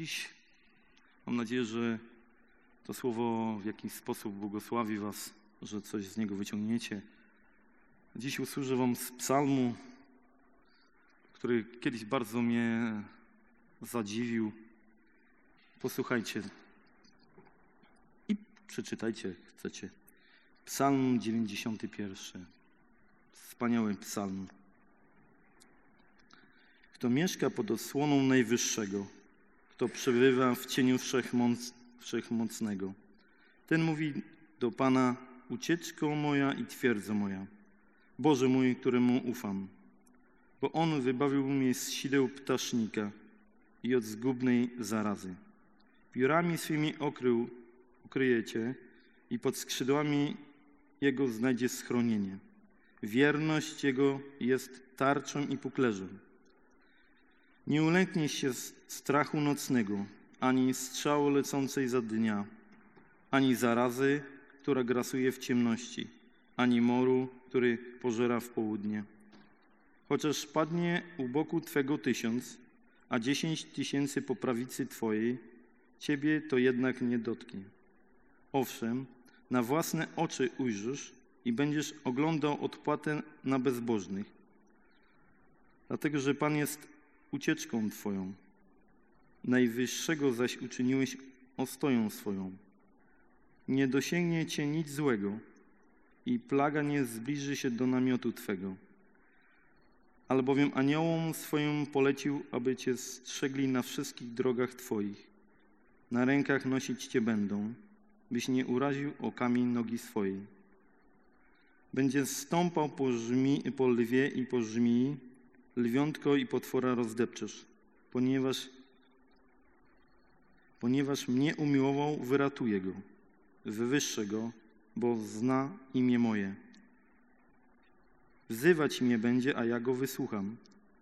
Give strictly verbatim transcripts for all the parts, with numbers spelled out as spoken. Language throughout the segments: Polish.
Dziś mam nadzieję, że to słowo w jakiś sposób błogosławi was, że coś z niego wyciągniecie. Dziś usłyszę wam z psalmu, który kiedyś bardzo mnie zadziwił. Posłuchajcie i przeczytajcie, jak chcecie. Psalm dziewięćdziesiąty pierwszy. Wspaniały psalm. Kto mieszka pod osłoną Najwyższego, kto przebywa w cieniu Wszechmoc, Wszechmocnego, ten mówi do Pana: ucieczko moja i twierdza moja, Boże mój, któremu ufam. Bo On wybawił mnie z sideł ptasznika i od zgubnej zarazy. Piórami swymi okrył, ukryje Cię i pod skrzydłami Jego znajdzie schronienie. Wierność Jego jest tarczą i puklerzem. Nie ulękniesz się strachu nocnego, ani strzały lecącej za dnia, ani zarazy, która grasuje w ciemności, ani moru, który pożera w południe. Chociaż padnie u boku Twego tysiąc, a dziesięć tysięcy po prawicy Twojej, Ciebie to jednak nie dotknie. Owszem, na własne oczy ujrzysz i będziesz oglądał odpłatę na bezbożnych, dlatego że Pan jest ucieczką Twoją. Najwyższego zaś uczyniłeś ostoją swoją. Nie dosięgnie Cię nic złego i plaga nie zbliży się do namiotu Twego. Albowiem aniołom swoim polecił, aby Cię strzegli na wszystkich drogach Twoich. Na rękach nosić Cię będą, byś nie uraził o kamień nogi swojej. Będzie stąpał po, żmi, po lwie i po żmii, lwiątko i potwora rozdepczesz, ponieważ, ponieważ mnie umiłował, wyratuję go, wywyższę go, bo zna imię moje. Wzywać mnie będzie, a ja go wysłucham.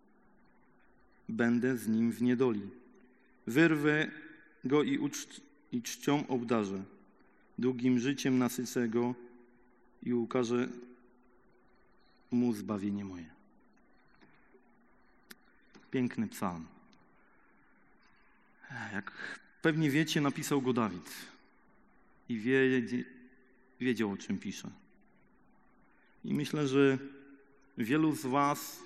Będę z nim w niedoli. Wyrwę go i, ucz, i czcią obdarzę. Długim życiem nasycę go i ukażę mu zbawienie moje. Piękny psalm. Jak pewnie wiecie, napisał go Dawid i wie, wiedział, o czym pisze. I myślę, że wielu z was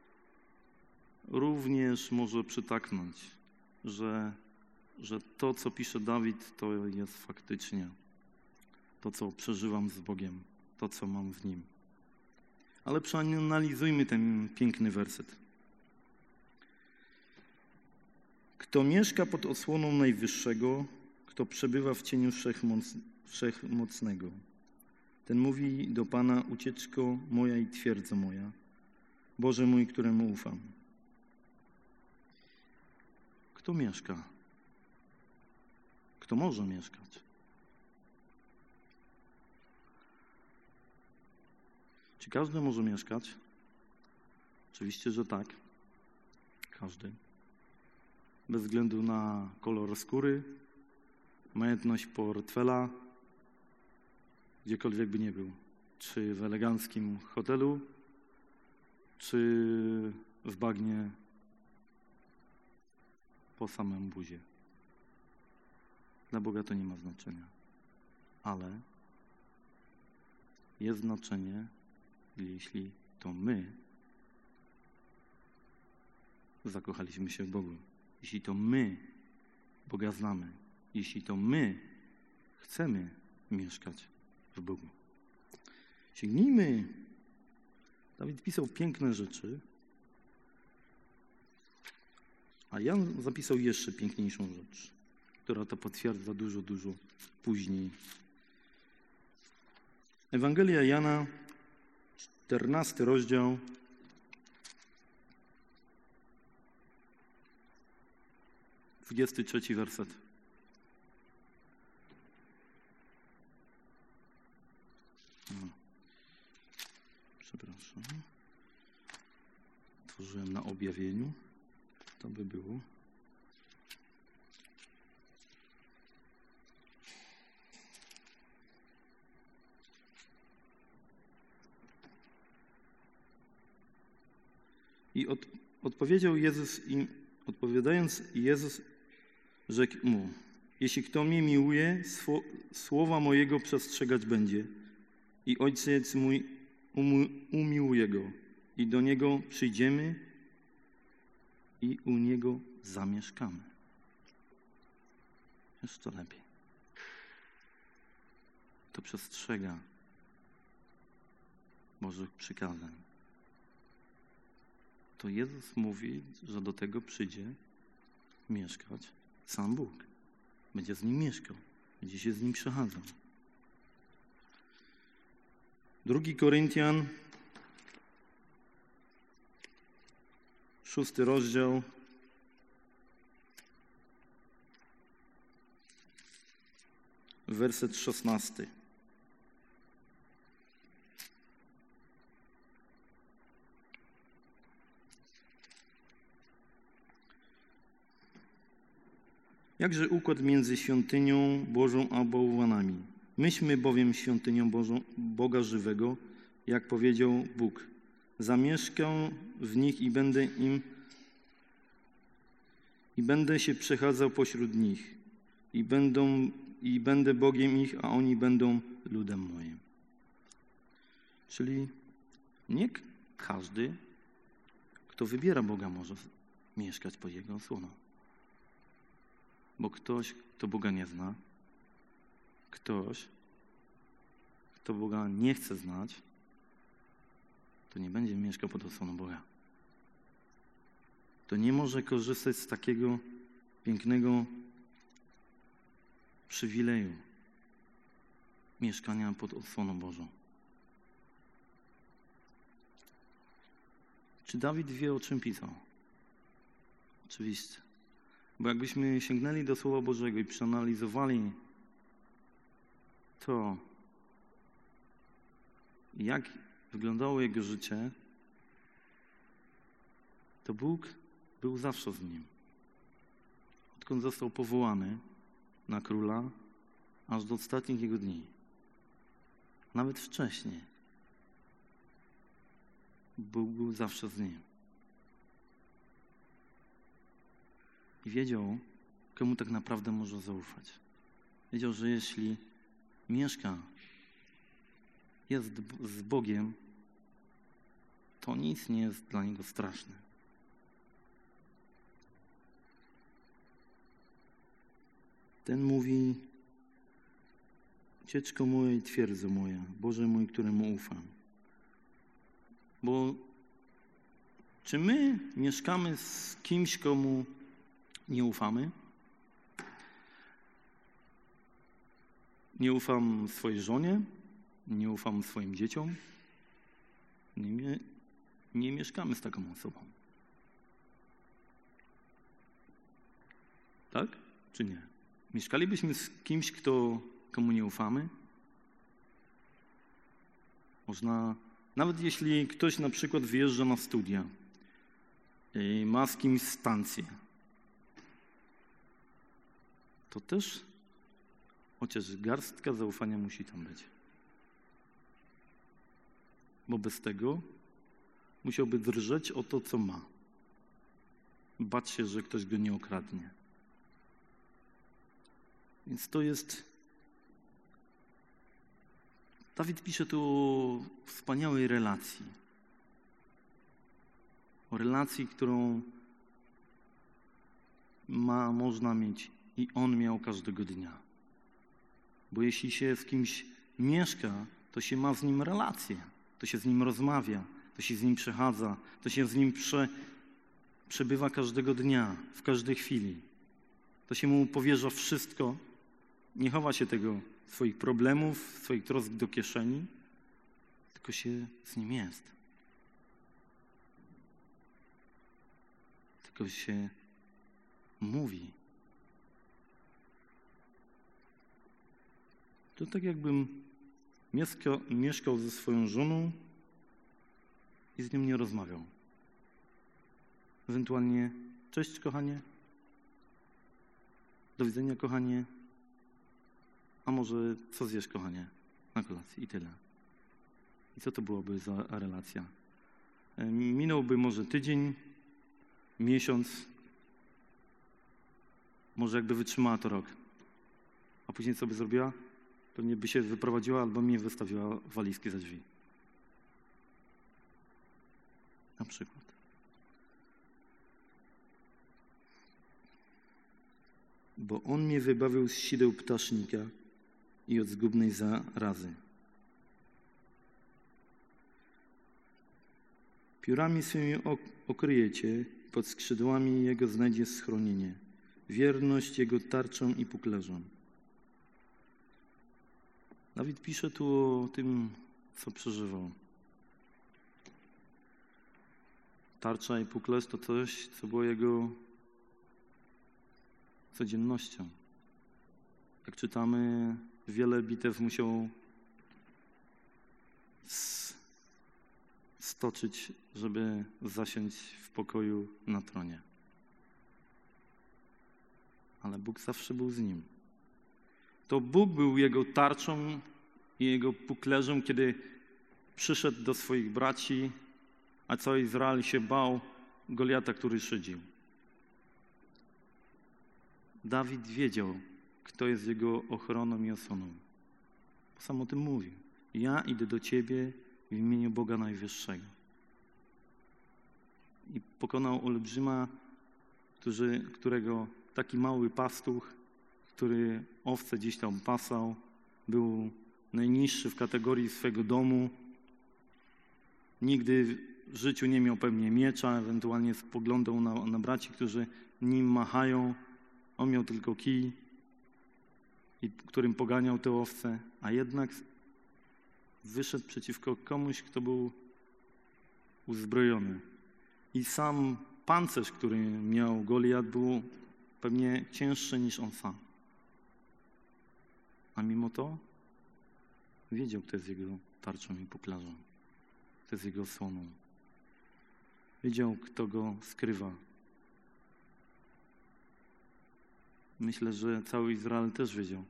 również może przytaknąć, że, że to, co pisze Dawid, to jest faktycznie to, co przeżywam z Bogiem, to, co mam w Nim. Ale przeanalizujmy ten piękny werset. Kto mieszka pod osłoną Najwyższego, kto przebywa w cieniu Wszechmoc, Wszechmocnego, ten mówi do Pana: ucieczko moja i twierdza moja, Boże mój, któremu ufam. Kto mieszka? Kto może mieszkać? Czy każdy może mieszkać? Oczywiście, że tak. Każdy. Bez względu na kolor skóry, majątność portfela, gdziekolwiek by nie był. Czy w eleganckim hotelu, czy w bagnie po samym buzie. Dla Boga to nie ma znaczenia. Ale jest znaczenie, jeśli to my zakochaliśmy się w Bogu. Jeśli to my Boga znamy. Jeśli to my chcemy mieszkać w Bogu. Sięgnijmy. Dawid pisał piękne rzeczy, a Jan zapisał jeszcze piękniejszą rzecz, która to potwierdza dużo, dużo później. Ewangelia Jana, czternasty rozdział, dwudziesty trzeci werset. No. Przepraszam. Tworzyłem na objawieniu. To by było. I od, odpowiedział Jezus im, odpowiadając Jezus rzekł mu: jeśli kto mnie miłuje, swo, słowa mojego przestrzegać będzie i Ojciec mój um, umiłuje go i do Niego przyjdziemy i u Niego zamieszkamy. Jeszcze lepiej. To przestrzega Bożych przykazań. To Jezus mówi, że do tego przyjdzie mieszkać sam Bóg. Będzie z Nim mieszkał. Będzie się z Nim przechadzał. Drugi Koryntian, szósty rozdział, werset szesnasty. Jakże układ między świątynią Bożą a bałwanami? Myśmy bowiem świątynią Bożą, Boga żywego, jak powiedział Bóg. Zamieszkam w nich i będę im i będę się przechadzał pośród nich i będą i będę Bogiem ich, a oni będą ludem moim. Czyli nie każdy, kto wybiera Boga, może mieszkać pod Jego osłoną. Bo ktoś, kto Boga nie zna, ktoś, kto Boga nie chce znać, to nie będzie mieszkał pod osłoną Boga. To nie może korzystać z takiego pięknego przywileju mieszkania pod osłoną Bożą. Czy Dawid wie, o czym pisał? Oczywiście. Bo jakbyśmy sięgnęli do Słowa Bożego i przeanalizowali to, jak wyglądało jego życie, to Bóg był zawsze z nim. Odkąd został powołany na króla, aż do ostatnich jego dni. Nawet wcześniej. Bóg był zawsze z nim. I wiedział, komu tak naprawdę może zaufać. Wiedział, że jeśli mieszka, jest z Bogiem, to nic nie jest dla niego straszne. Ten mówi: ucieczko moja i twierdzo moja, Boże mój, któremu ufam. Bo czy my mieszkamy z kimś, komu nie ufamy? Nie ufam swojej żonie, nie ufam swoim dzieciom. Nie, nie mieszkamy z taką osobą. Tak? Czy nie? Mieszkalibyśmy z kimś, kto, komu nie ufamy? Można, nawet jeśli ktoś na przykład wyjeżdża na studia i ma z kimś stację, to też chociaż garstka zaufania musi tam być. Bo bez tego musiałby drżeć o to, co ma. Bać się, że ktoś go nie okradnie. Więc to jest... Dawid pisze tu o wspaniałej relacji. O relacji, którą ma, można mieć i on miał każdego dnia. Bo jeśli się z kimś mieszka, to się ma z nim relację. To się z nim rozmawia, to się z nim przechadza, to się z nim prze, przebywa każdego dnia, w każdej chwili. To się mu powierza wszystko. Nie chowa się tego, swoich problemów, swoich trosk do kieszeni, tylko się z nim jest. Tylko się mówi. To tak jakbym mieszkał, mieszkał ze swoją żoną i z nią nie rozmawiał. Ewentualnie: cześć, kochanie. Do widzenia, kochanie. A może co zjesz, kochanie, na kolację? I tyle. I co to byłoby za relacja? Minąłby może tydzień, miesiąc, Może jakby wytrzymała to rok. A później co by zrobiła? Pewnie by się wyprowadziła albo mnie wystawiła walizki za drzwi. Na przykład. Bo On mnie wybawił z sideł ptasznika i od zgubnej zarazy. Piórami swymi okryje cię, pod skrzydłami Jego znajdziesz schronienie. Wierność Jego tarczą i puklerzem. Dawid pisze tu o tym, co przeżywał. Tarcza i puklerz to coś, co było jego codziennością. Jak czytamy, wiele bitew musiał stoczyć, żeby zasiąść w pokoju na tronie. Ale Bóg zawsze był z nim. To Bóg był jego tarczą i jego puklerzem, kiedy przyszedł do swoich braci, a cały Izrael się bał Goliata, który szydził. Dawid wiedział, kto jest jego ochroną i osłoną. Sam o tym mówił. Ja idę do Ciebie w imieniu Boga Najwyższego. I pokonał olbrzyma, który, którego taki mały pastuch, który owce gdzieś tam pasał, był najniższy w kategorii swego domu. Nigdy w życiu nie miał pewnie miecza, ewentualnie spoglądał na, na braci, którzy nim machają. On miał tylko kij, i którym poganiał te owce, a jednak wyszedł przeciwko komuś, kto był uzbrojony. I sam pancerz, który miał Goliat, był pewnie cięższy niż on sam. A mimo to wiedział, kto jest jego tarczą i puklerzem, kto jest jego osłoną. Wiedział, kto go skrywa. Myślę, że cały Izrael też wiedział.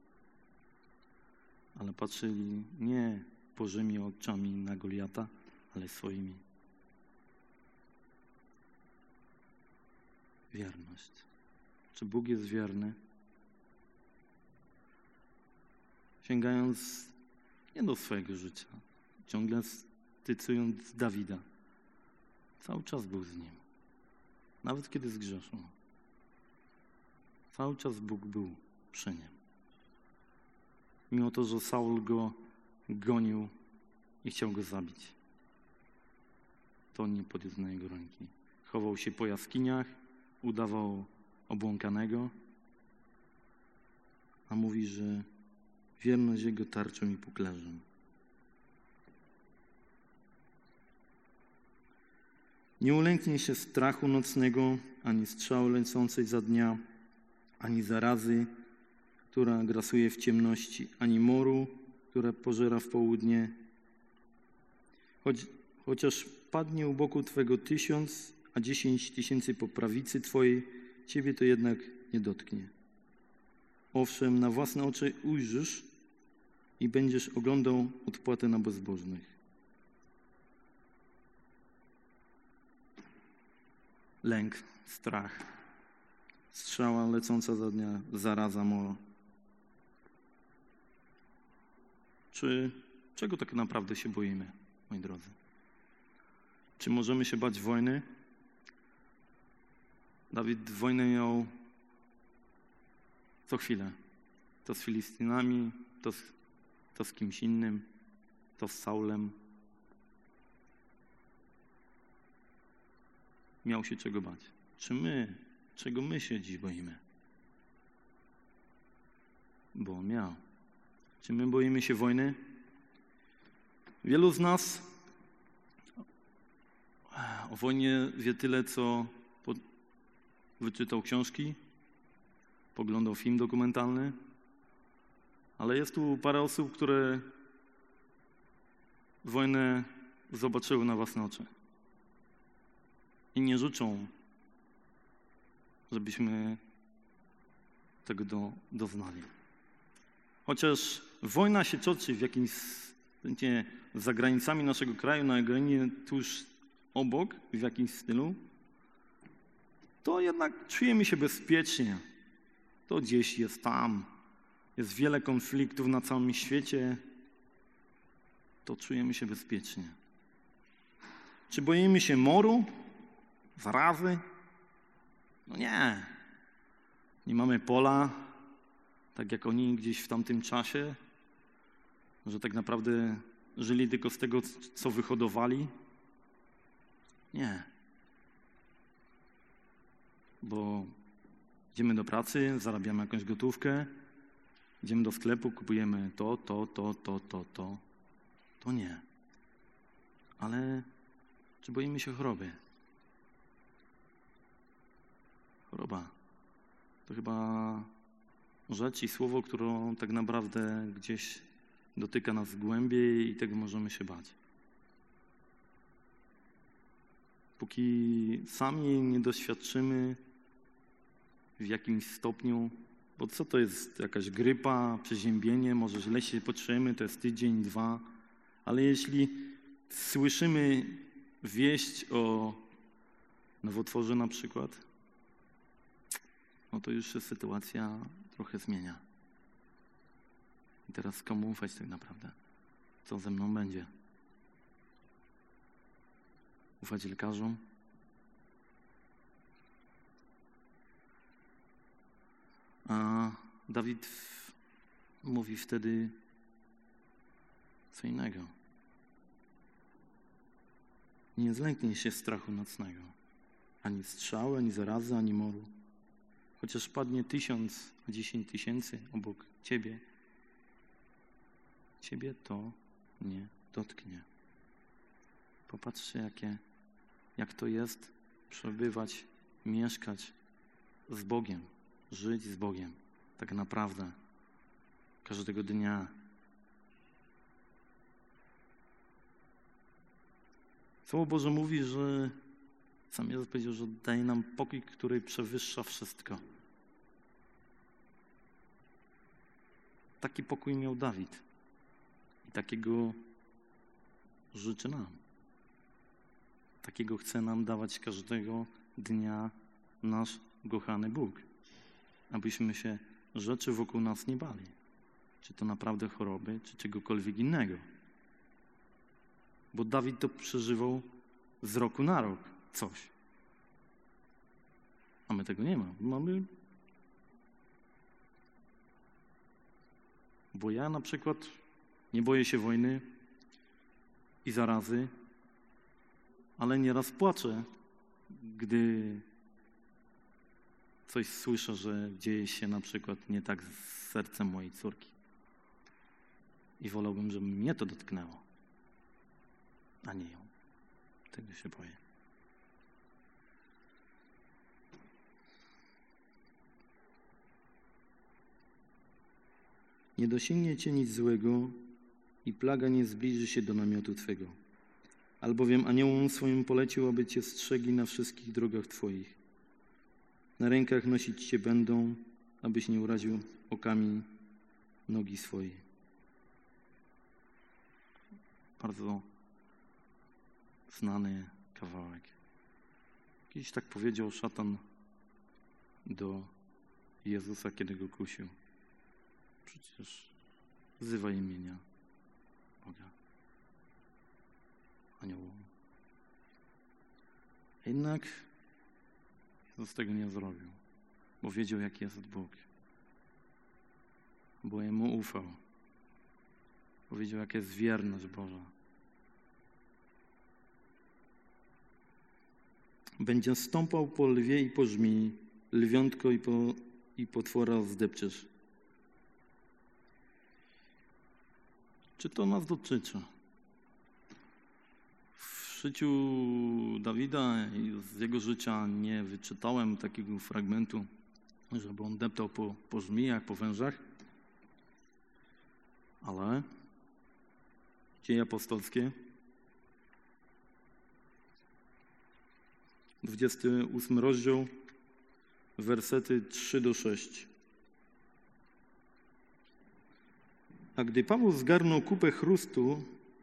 Ale patrzyli nie bożymi oczami na Goliata, ale swoimi. Wierność. Czy Bóg jest wierny? Sięgając nie do swojego życia, ciągle cytując Dawida. Cały czas był z nim. Nawet kiedy zgrzeszył. Cały czas Bóg był przy nim. Mimo to, że Saul go gonił i chciał go zabić. To nie podniósł na jego ręki. Chował się po jaskiniach, udawał obłąkanego, a mówi, że wierność jego tarczą i puklerzem. Nie ulęknie się strachu nocnego, ani strzały lecącej za dnia, ani zarazy, która grasuje w ciemności, ani moru, która pożera w południe. Choć, chociaż padnie u boku Twego tysiąc, a dziesięć tysięcy po prawicy Twojej, Ciebie to jednak nie dotknie. Owszem, na własne oczy ujrzysz i będziesz oglądał odpłatę na bezbożnych. Lęk, strach, strzała lecąca za dnia, zaraza mora. Czy czego tak naprawdę się boimy, moi drodzy? Czy możemy się bać wojny? Dawid wojnę miał co chwilę. To z Filistynami, to z, to z kimś innym, to z Saulem. Miał się czego bać. Czy my, czego my się dziś boimy? Bo on miał. Czy my boimy się wojny? Wielu z nas o wojnie wie tyle, co wyczytał książki, poglądał film dokumentalny, ale jest tu parę osób, które wojnę zobaczyły na własne oczy i nie życzą, żebyśmy tego do, doznali. Chociaż wojna się toczy w jakimś, nie, za granicami naszego kraju, na granicy tuż obok, w jakimś stylu, to jednak czujemy się bezpiecznie. to gdzieś jest tam. Jest wiele konfliktów na całym świecie, to czujemy się bezpiecznie. Czy boimy się moru? Zarazy? No nie. Nie mamy pola, tak jak oni gdzieś w tamtym czasie, że tak naprawdę żyli tylko z tego, co wyhodowali? Nie. Bo idziemy do pracy, zarabiamy jakąś gotówkę, idziemy do sklepu, kupujemy to, to, to, to, to, to. To nie. Ale czy boimy się choroby? Choroba to chyba rzecz i słowo, którą tak naprawdę gdzieś dotyka nas głębiej i tego możemy się bać. Póki sami nie doświadczymy w jakimś stopniu, bo co to jest jakaś grypa, przeziębienie, może źle się poczujemy, to jest tydzień, dwa, ale jeśli słyszymy wieść o nowotworze na przykład, no to już się sytuacja trochę zmienia. I teraz komu ufać tak naprawdę? Co ze mną będzie? Ufać lekarzom? A Dawid mówi wtedy co innego. Nie zlęknij się strachu nocnego, ani strzały, ani zarazy, ani moru. Chociaż padnie tysiąc, dziesięć tysięcy obok ciebie, ciebie to nie dotknie. Popatrzcie, jakie, jak to jest przebywać, mieszkać z Bogiem, żyć z Bogiem, tak naprawdę, każdego dnia. Słowo Boże mówi, że sam Jezus powiedział, że daje nam pokój, który przewyższa wszystko. Taki pokój miał Dawid i takiego życzy nam. Takiego chce nam dawać każdego dnia nasz kochany Bóg. Abyśmy się rzeczy wokół nas nie bali. Czy to naprawdę choroby, czy czegokolwiek innego. Bo Dawid to przeżywał z roku na rok coś. A my tego nie mamy. Mamy... Bo ja na przykład nie boję się wojny i zarazy, ale nieraz płaczę, gdy coś słyszę, że dzieje się na przykład nie tak z sercem mojej córki. I wolałbym, żeby mnie to dotknęło, a nie ją. Tego się boję. Nie dosięgnie cię nic złego i plaga nie zbliży się do namiotu twego. Albowiem aniołom swoim polecił, aby cię strzegli na wszystkich drogach twoich. Na rękach nosić cię będą, abyś nie uraził okami nogi swojej. Bardzo znany kawałek. Kiedyś tak powiedział szatan do Jezusa, kiedy go kusił. Przecież wzywa imienia Boga. Aniołom. Jednak Jezus tego nie zrobił, bo wiedział, jaki jest Bóg. Bo Jemu ufał. Bo wiedział, jaka jest wierność Boża. Będzie stąpał po lwie i po żmii, lwiątko i, po, i potwora zdepczesz. Czy to nas dotyczy? W życiu Dawida i z jego życia nie wyczytałem takiego fragmentu, żeby on deptał po, po żmijach, po wężach, ale Dzieje apostolskie, dwudziesty ósmy rozdział, wersety trzy do sześciu. A gdy Paweł zgarnął kupę chrustu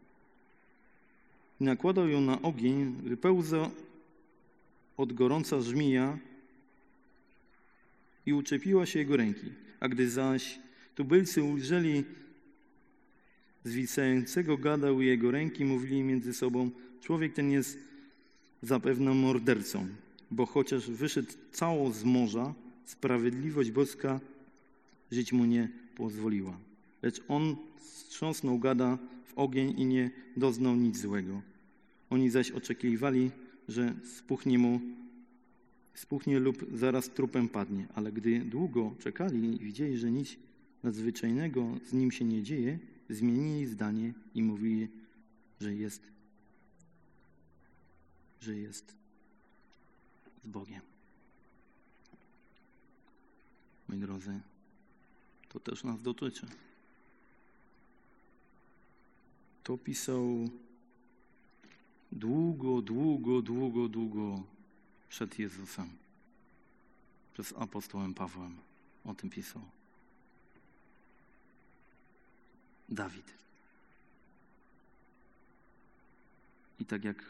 i nakładał ją na ogień, wypełza od gorąca żmija i uczepiła się jego ręki. A gdy zaś tubylcy ujrzeli zwisającego gada u jego ręki, mówili między sobą: człowiek ten jest zapewne mordercą, bo chociaż wyszedł cało z morza, sprawiedliwość boska żyć mu nie pozwoliła. Lecz on strząsnął gada w ogień i nie doznał nic złego. Oni zaś oczekiwali, że spuchnie mu, spuchnie lub zaraz trupem padnie. Ale gdy długo czekali i widzieli, że nic nadzwyczajnego z nim się nie dzieje, zmienili zdanie i mówili, że jest, że jest z Bogiem. Moi drodzy, to też nas dotyczy. To pisał długo, długo, długo, długo przed Jezusem. Przez apostołem Pawłem o tym pisał. Dawid. I tak jak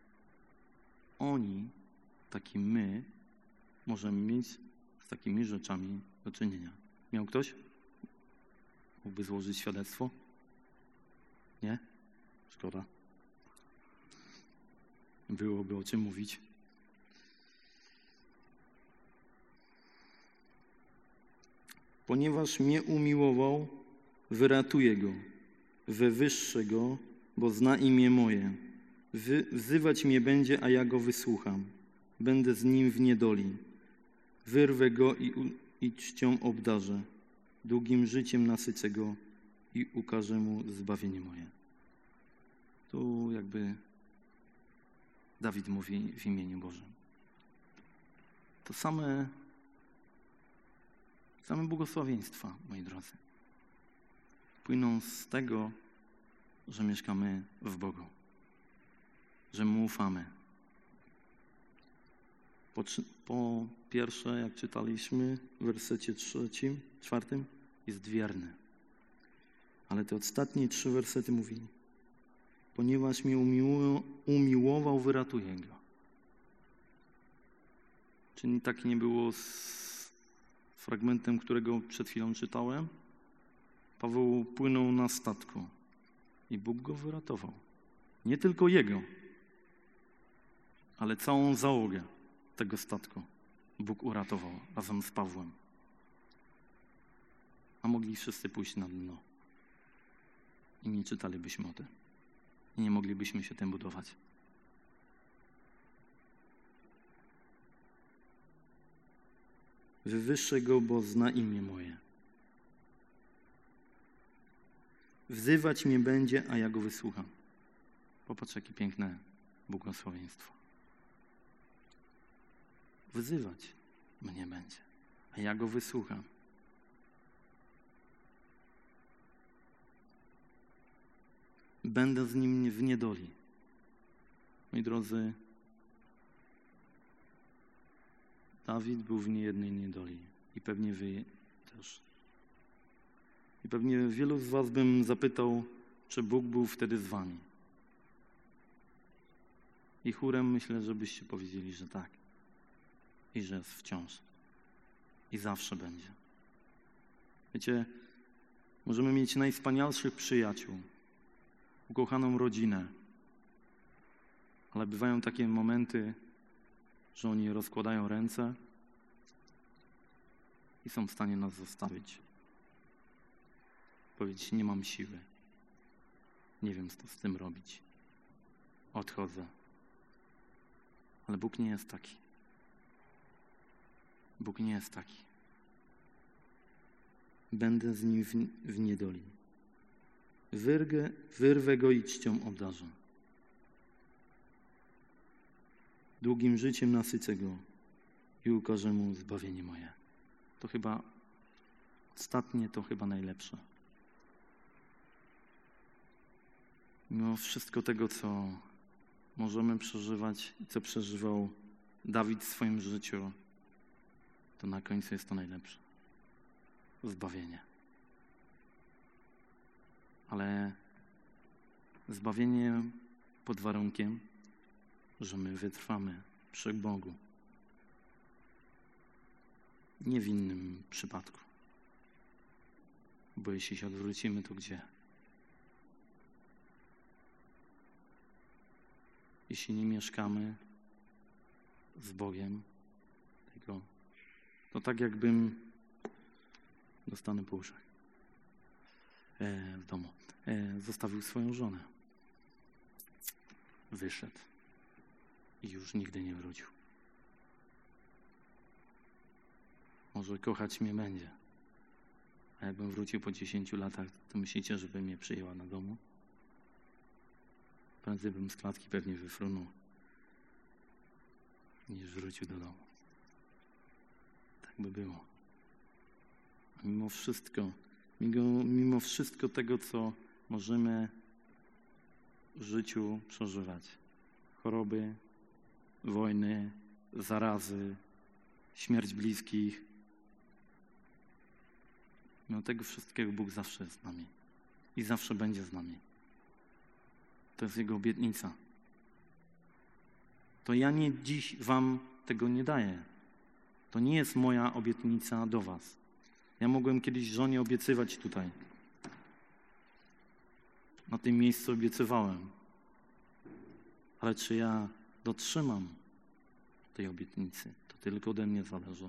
oni, tak i my możemy mieć z takimi rzeczami do czynienia. Miał ktoś? Mógłby złożyć świadectwo? Nie? Szkoda. Byłoby o czym mówić. Ponieważ mnie umiłował, wyratuję go, wywyższę go, bo zna imię moje. Wy, wzywać mnie będzie, a ja go wysłucham. Będę z nim w niedoli. Wyrwę go i, i czcią obdarzę. Długim życiem nasycę go i ukażę mu zbawienie moje. Tu jakby Dawid mówi w imieniu Bożym. To same, same błogosławieństwa, moi drodzy, płyną z tego, że mieszkamy w Bogu, że Mu ufamy. Po, po pierwsze, jak czytaliśmy w wersecie trzecim, czwartym, jest wierny. Ale te ostatnie trzy wersety mówi: ponieważ mnie umiło, umiłował, wyratuję go. Czyli tak nie było z fragmentem, którego przed chwilą czytałem? Paweł płynął na statku i Bóg go wyratował. Nie tylko jego, ale całą załogę tego statku Bóg uratował razem z Pawłem. A mogli wszyscy pójść na dno. I nie czytalibyśmy o tym. I nie moglibyśmy się tym budować. Wywyższę go, bo zna imię moje. Wzywać mnie będzie, a ja go wysłucham. Popatrz, jakie piękne błogosławieństwo. Wzywać mnie będzie, a ja go wysłucham. Będę z nim w niedoli. Moi drodzy, Dawid był w niejednej niedoli i pewnie wy też. I pewnie wielu z was bym zapytał, czy Bóg był wtedy z wami. I chórem myślę, że byście powiedzieli, że tak. I że jest wciąż. I zawsze będzie. Wiecie, możemy mieć najwspanialszych przyjaciół, ukochaną rodzinę, ale bywają takie momenty, że oni rozkładają ręce i są w stanie nas zostawić. Powiedzieć: nie mam siły. Nie wiem, co z tym robić. Odchodzę. Ale Bóg nie jest taki. Bóg nie jest taki. Będę z nim w, w niedoli. Wyrgę, wyrwę go i czcią obdarzę. Długim życiem nasycę go i ukażę mu zbawienie moje. To chyba ostatnie, to chyba najlepsze. Mimo wszystko tego, co możemy przeżywać i co przeżywał Dawid w swoim życiu, to na końcu jest to najlepsze. Zbawienie. Ale zbawienie pod warunkiem, że my wytrwamy przy Bogu. Nie w innym przypadku. Bo jeśli się odwrócimy, to gdzie? Jeśli nie mieszkamy z Bogiem, tylko to tak jakbym dostanę po uszach e, w domu. E, zostawił swoją żonę. Wyszedł i już nigdy nie wrócił. Może kochać mnie będzie. A jakbym wrócił po dziesięciu latach, to myślicie, żeby mnie przyjęła na domu? Prędzej bym z klatki pewnie wyfrunął, niż wrócił do domu. Tak by było. A mimo wszystko, mimo, mimo wszystko tego, co możemy w życiu przeżywać, choroby, wojny, zarazy, śmierć bliskich, mimo tego wszystkiego Bóg zawsze jest z nami i zawsze będzie z nami. To jest Jego obietnica. To ja nie dziś wam tego nie daję. To nie jest moja obietnica do was. Ja mogłem kiedyś żonie obiecywać tutaj. Na tym miejscu obiecywałem. Ale czy ja dotrzymam tej obietnicy? To tylko ode mnie zależy.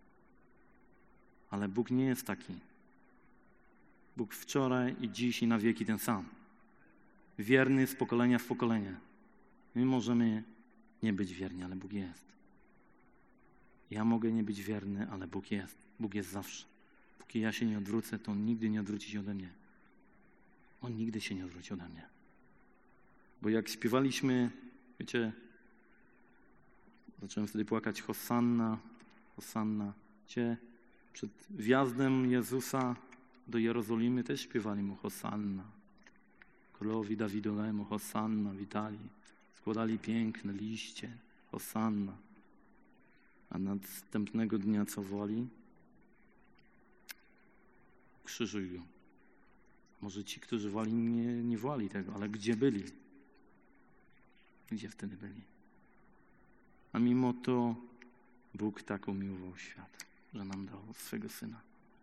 Ale Bóg nie jest taki. Bóg wczoraj i dziś i na wieki ten sam. Wierny z pokolenia w pokolenie. My możemy nie być wierni, ale Bóg jest. Ja mogę nie być wierny, ale Bóg jest. Bóg jest zawsze. Póki ja się nie odwrócę, to On nigdy nie odwróci się ode mnie. On nigdy się nie odwróci ode mnie. Bo jak śpiewaliśmy, wiecie, zacząłem wtedy płakać Hosanna, Hosanna. Wiecie, przed wjazdem Jezusa do Jerozolimy też śpiewali Mu Hosanna. Królowi Dawidowemu Hosanna witali. Składali piękne liście. Hosanna. A następnego dnia co woli? Krzyżuj Go. Może ci, którzy wali, nie, nie wołali tego, ale gdzie byli? Gdzie wtedy byli? A mimo to Bóg tak umiłował świat, że nam dał swego Syna.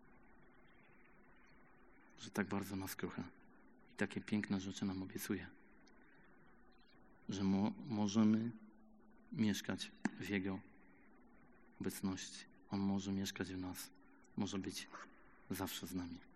Że tak bardzo nas kocha. I takie piękne rzeczy nam obiecuje. Że mo- możemy mieszkać w Jego obecności. On może mieszkać w nas. Może być zawsze z nami.